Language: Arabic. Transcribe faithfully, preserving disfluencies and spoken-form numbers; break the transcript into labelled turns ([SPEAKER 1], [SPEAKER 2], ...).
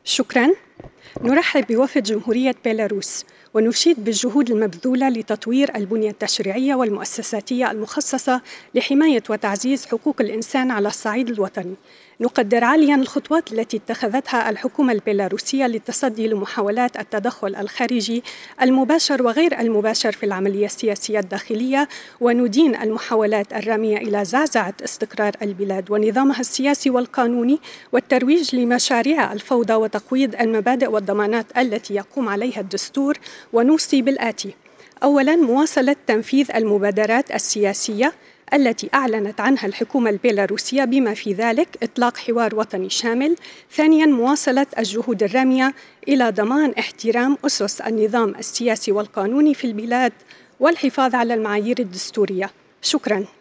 [SPEAKER 1] شكراً. نرحب بوفد جمهورية بيلاروس ونشيد بالجهود المبذولة لتطوير البنية التشريعية والمؤسساتية المخصصة لحماية وتعزيز حقوق الإنسان على الصعيد الوطني. نقدر عالياً الخطوات التي اتخذتها الحكومة البيلاروسية للتصدي لمحاولات التدخل الخارجي المباشر وغير المباشر في العملية السياسية الداخلية، وندين المحاولات الرامية إلى زعزعة استقرار البلاد ونظامها السياسي والقانوني والترويج لمشاريع الفوضى وتقويض المبادئ والضمانات التي يقوم عليها الدستور. ونوصي بالآتي: أولاً، مواصلة تنفيذ المبادرات السياسية التي أعلنت عنها الحكومة البيلاروسية بما في ذلك إطلاق حوار وطني شامل. ثانياً، مواصلة الجهود الرامية إلى ضمان احترام أسس النظام السياسي والقانوني في البلاد والحفاظ على المعايير الدستورية. شكراً.